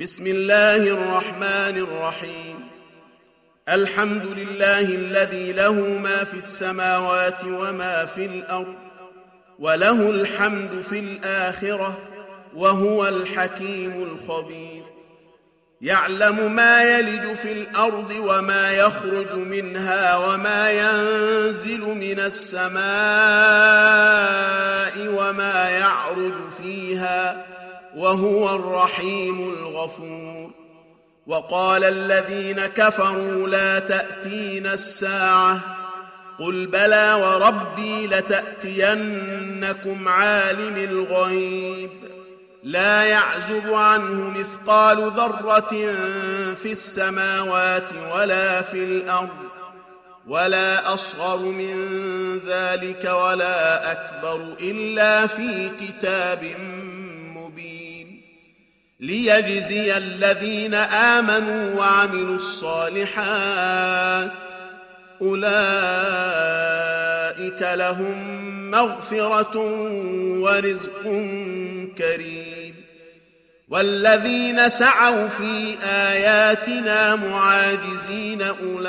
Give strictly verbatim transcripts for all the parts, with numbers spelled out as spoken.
بسم الله الرحمن الرحيم. الحمد لله الذي له ما في السماوات وما في الأرض، وله الحمد في الآخرة، وهو الحكيم الخبير. يعلم ما يلج في الأرض وما يخرج منها وما ينزل من السماء وما يعرج فيها، وهو الرحيم الغفور. وقال الذين كفروا لا تأتينا الساعة، قل بلى وربي لتأتينكم عالم الغيب لا يعزب عنه مثقال ذرة في السماوات ولا في الأرض، ولا أصغر من ذلك ولا أكبر إلا في كتاب مبين، ليجزي الذين آمنوا وعملوا الصالحات أولئك لهم مغفرة ورزق كريم. والذين سعوا في آياتنا معاجزين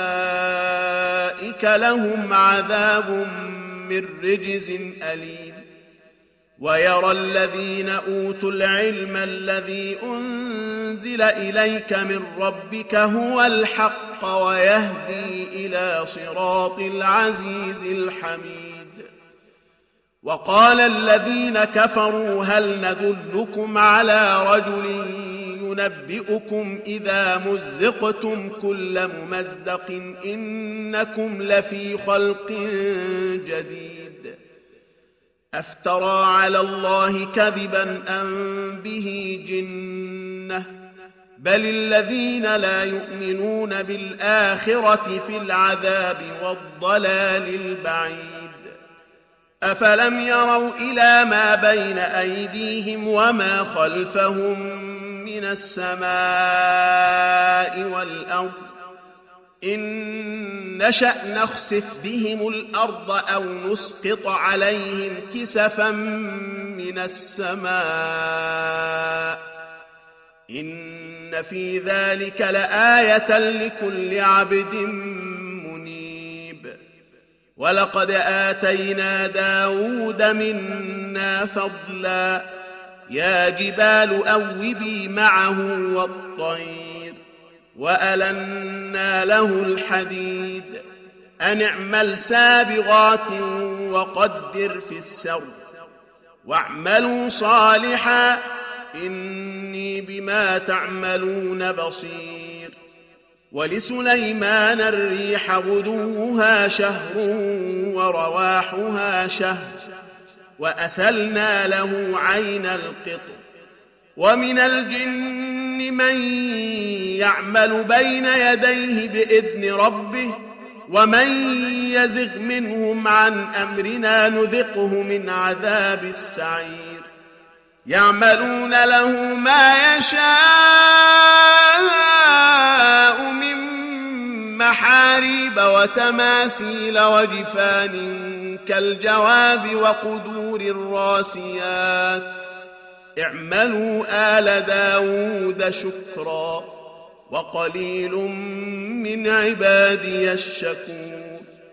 أولئك لهم عذاب من رجز أليم. ويرى الذين أوتوا العلم الذي أنزل إليك من ربك هو الحق ويهدي إلى صراط العزيز الحميد. وقال الذين كفروا هل ندلكم على رجل ينبئكم إذا مزقتم كل ممزق إنكم لفي خلق جديد، أفترى على الله كذبا أم به جنة، بل الذين لا يؤمنون بالآخرة في العذاب والضلال البعيد. أفلم يروا إلى ما بين أيديهم وما خلفهم من السماء والأرض إن نشأ نخسف بهم الأرض أو نسقط عليهم كسفا من السماء إن في ذلك لآية لكل عبد منيب. ولقد آتينا داود منا فضلا يا جبال أوبي معه والطير وألنا له الحديد أن اعمل سابغات وقدر في السرد واعملوا صالحا إني بما تعملون بصير. ولسليمان الريح غدوها شهر ورواحها شهر وأسلنا له عين القطر. ومن الجن من يعمل بين يديه بإذن ربه ومن يزغ منهم عن أمرنا نذقه من عذاب السعير. يعملون له ما يشاء من محاريب وتماثيل وجفان كالجواب وقدور الراسيات اعملوا آل داود شكرا وقليل من عبادي الشكور.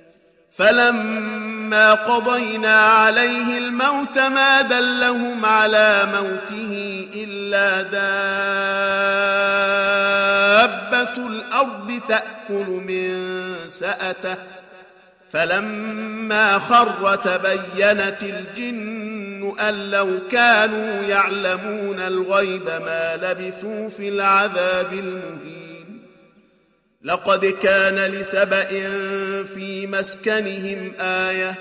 فلما قضينا عليه الموت ما دلهم على موته إلا دابة الأرض تأكل من سأته فلما خر تبينت الجن أن لو كانوا يعلمون الغيب ما لبثوا في العذاب المهين. لقد كان لسبأ في مسكنهم آية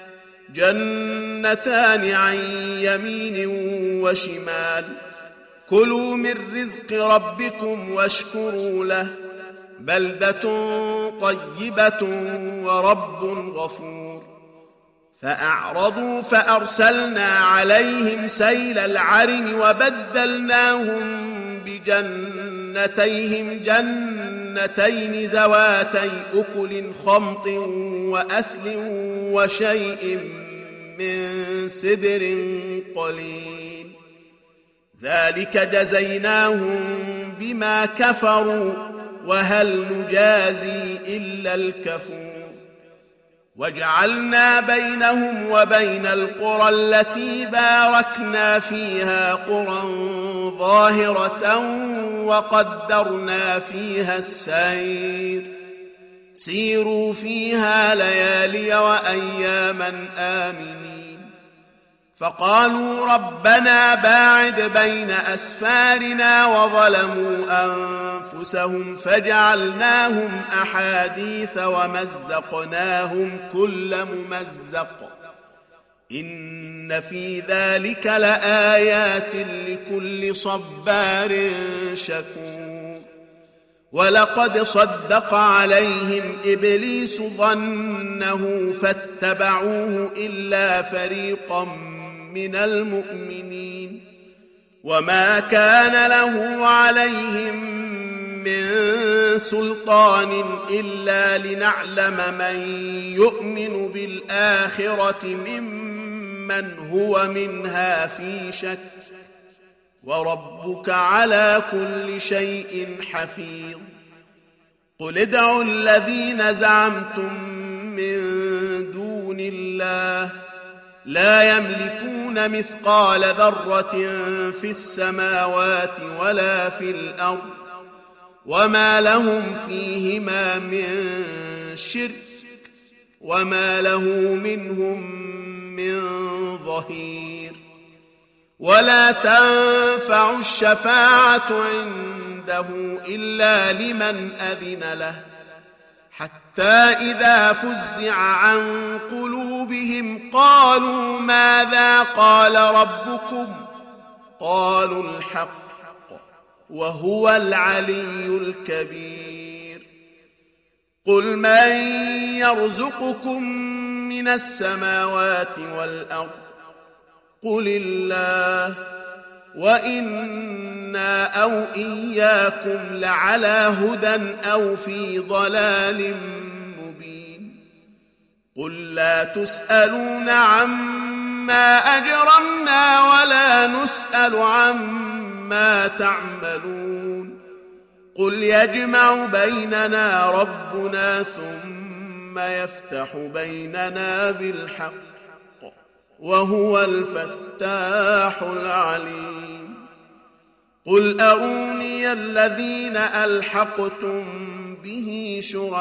جنتان عن يمين وشمال كلوا من رزق ربكم واشكروا له بلدة طيبة ورب غفور. فأعرضوا فأرسلنا عليهم سيل العرم وبدلناهم بجنتيهم جنتين ذواتي أكل خمط وأثل وشيء من سدر قليل ذلك جزيناهم بما كفروا وهل نجازي إلا الكفور وجعلنا بينهم وبين القرى التي باركنا فيها قرى ظاهرة وقدرنا فيها السير سيروا فيها ليالي وأياما آمنين فقالوا ربنا باعد بين أسفارنا وظلموا أنفسهم فجعلناهم أحاديث ومزقناهم كل ممزق إن في ذلك لآيات لكل صبار شكور ولقد صدق عليهم إبليس ظنه فاتبعوه إلا فريقا من المؤمنين وما كان له عليهم من سلطان إلا لنعلم من يؤمن بالآخرة ممن هو منها في شك وربك على كل شيء حفيظ قل ادعوا الذين زعمتم من دون الله لا يملكون مثقال ذرة في السماوات ولا في الأرض وما لهم فيهما من شرك وما له منهم من ظهير ولا تنفع الشفاعة عنده إلا لمن أذن له حتى إذا فزع عن قلوبهم قالوا ماذا قال ربكم قالوا الحق وهو العلي الكبير قل من يرزقكم من السماوات والأرض قل الله وإنا أو إياكم لعلى هدى أو في ضلال مبين قل لا تسألون عما أجرمنا ولا نسأل عما تعملون قل يجمع بيننا ربنا ثم يفتح بيننا بالحق وهو الفتاح العليم قل أروني الذين ألحقتم به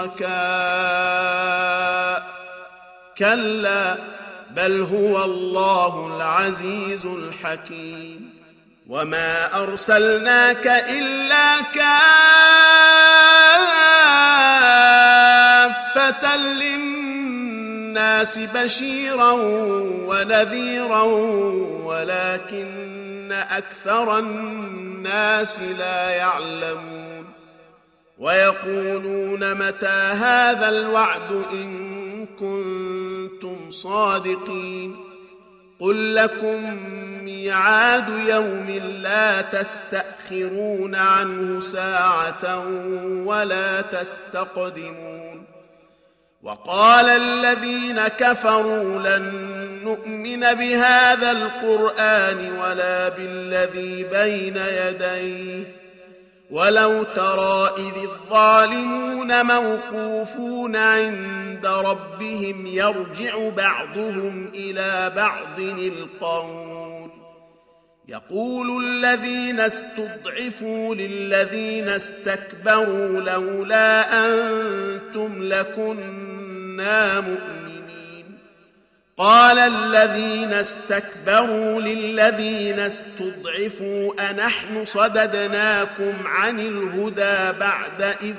شركاء كلا بل هو الله العزيز الحكيم وما أرسلناك إلا كافة للناس بشيرا ونذيرا ولكن أكثر الناس لا يعلمون ويقولون متى هذا الوعد إن كنتم صادقين قل لكم ميعاد يوم لا تستأخرون عنه ساعة ولا تستقدمون وقال الذين كفروا لن نؤمن بهذا القرآن ولا بالذي بين يديه ولو ترى إذ الظالمون موقوفون عند ربهم يرجع بعضهم إلى بعض القول يقول الذين استضعفوا للذين استكبروا لولا أنتم لكنا مؤمنين قال الذين استكبروا للذين استضعفوا أنحن صددناكم عن الهدى بعد إذ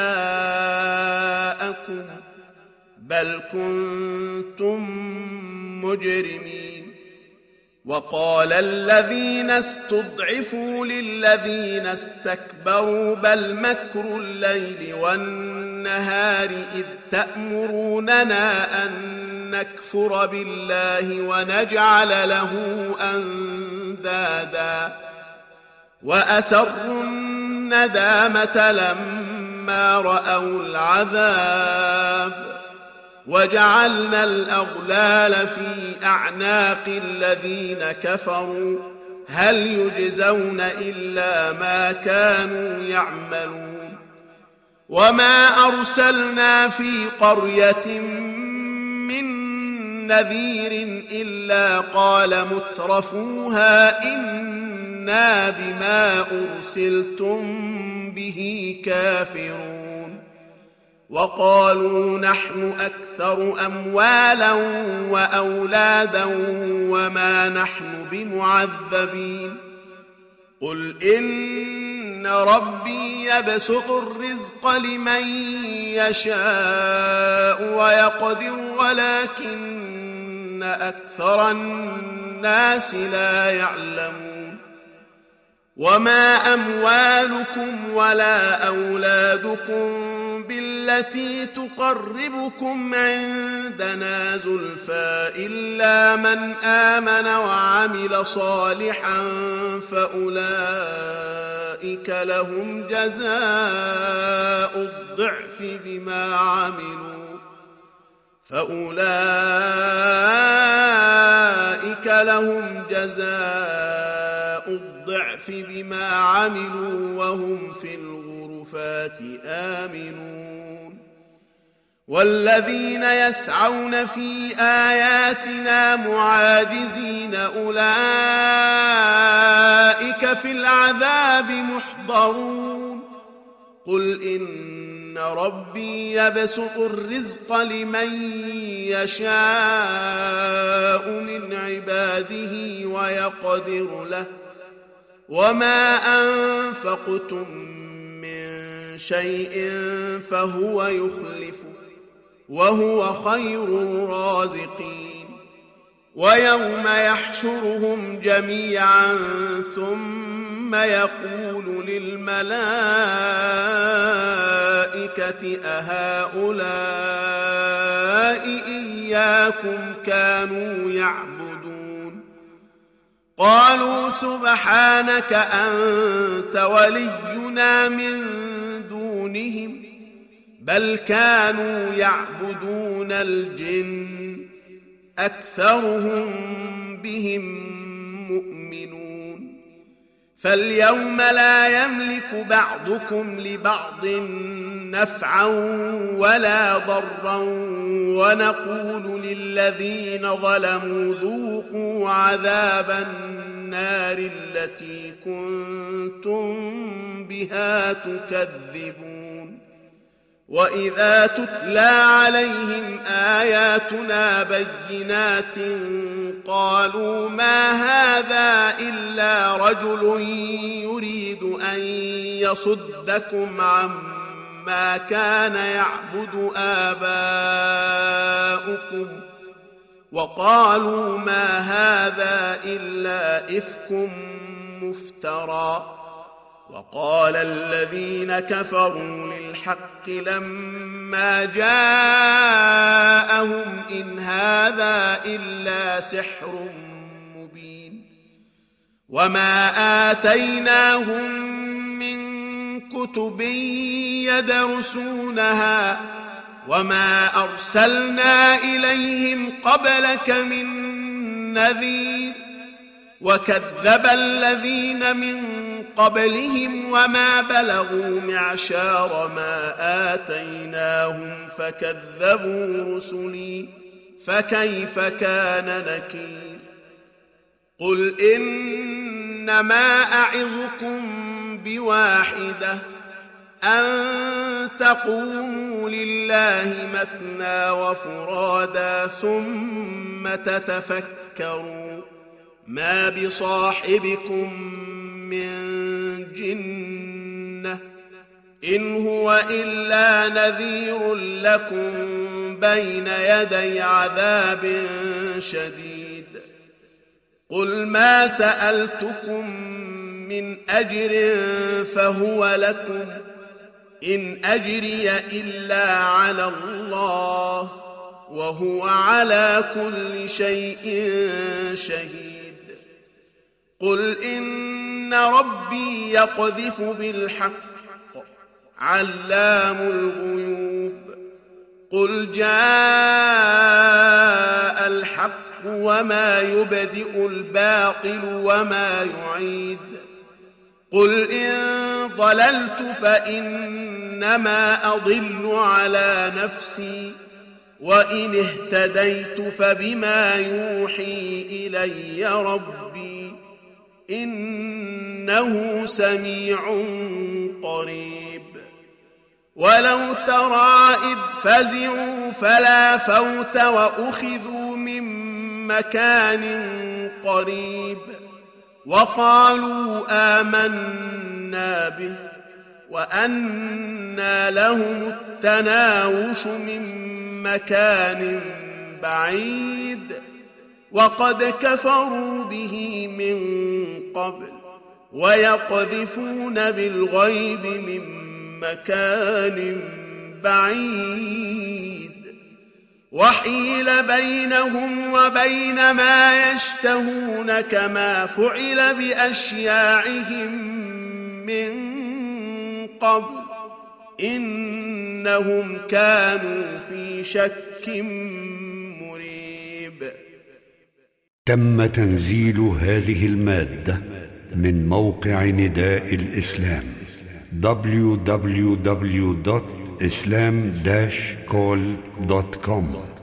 جاءكم بل كنتم مجرمين وقال الذين استضعفوا للذين استكبروا بل مكر الليل والنهار إذ تأمروننا أن نكفر بالله ونجعل له أندادا وأسروا الندامة لما رأوا العذاب وجعلنا الأغلال في أعناق الذين كفروا هل يجزون إلا ما كانوا يعملون وما أرسلنا في قرية من نذير إلا قال مترفوها إنا بما أرسلتم به كافرون وقالوا نحن أكثر أموالا وأولادا وما نحن بمعذبين قل إن ربي يبسط الرزق لمن يشاء ويقدر ولكن أكثر الناس لا يعلمون وما أموالكم ولا أولادكم بالتي تقربكم عندنا زلفى إلا من آمن وعمل صالحا فأولئك لهم جزاء الضعف بما عملوا فأولئك لهم جزاء الضعف بما عملوا وهم في الغرفات آمنون والذين يسعون في آياتنا معاجزين أولئك في العذاب محضرون قل إن ربي يبسط الرزق لمن يشاء من عباده ويقدر له وما أنفقتم من شيء فهو يخلفه وهو خير الرازقين ويوم يحشرهم جميعا ثم يقول للملائكة أهؤلاء إياكم كانوا يعبدون قالوا سبحانك أنت ولينا من دونهم بل كانوا يعبدون الجن أكثرهم بهم مؤمنون فاليوم لا يملك بعضكم لبعض نفعا ولا ضرا ونقول للذين ظلموا ذوقوا عذاب النار التي كنتم بها تكذبون وإذا تتلى عليهم آياتنا بينات قالوا ما هذا إلا رجل يريد أن يصدكم عما كان يعبد آباؤكم وقالوا ما هذا إلا إفك مفترى وقال الذين كفروا للحق لما جاءهم إن هذا إلا سحر مبين وما آتيناهم من كتب يدرسونها وما أرسلنا إليهم قبلك من نذير وكذب الذين من قبلهم وما بلغوا معشار ما آتيناهم فكذبوا رسلي فكيف كان نكير قل إنما أعظكم بواحدة أن تقوموا لله مثنى وفرادا ثم تتفكروا ما بصاحبكم من جنة إن هو إلا نذير لكم بين يدي عذاب شديد قل ما سألتكم من أجر فهو لكم إن أجري إلا على الله وهو على كل شيء شهيد قل إن ربي يقذف بالحق علام الغيوب قل جاء الحق وما يبدئ الباطل وما يعيد قل إن ضللت فإنما أضل على نفسي وإن اهتديت فبما يوحي إلي ربي إنه سميع قريب ولو ترى إذ فزعوا فلا فوت وأخذوا من مكان قريب وقالوا آمنا به وأنى لهم التناوش من مكان بعيد وقد كفروا به من قبل ويقذفون بالغيب من مكان بعيد وحيل بينهم وبين ما يشتهون كما فعل بأشياعهم من قبل إنهم كانوا في شك مريب. تم تنزيل هذه المادة من موقع نداء الإسلام دبليو دبليو دبليو دوت إسلام داش كول دوت كوم.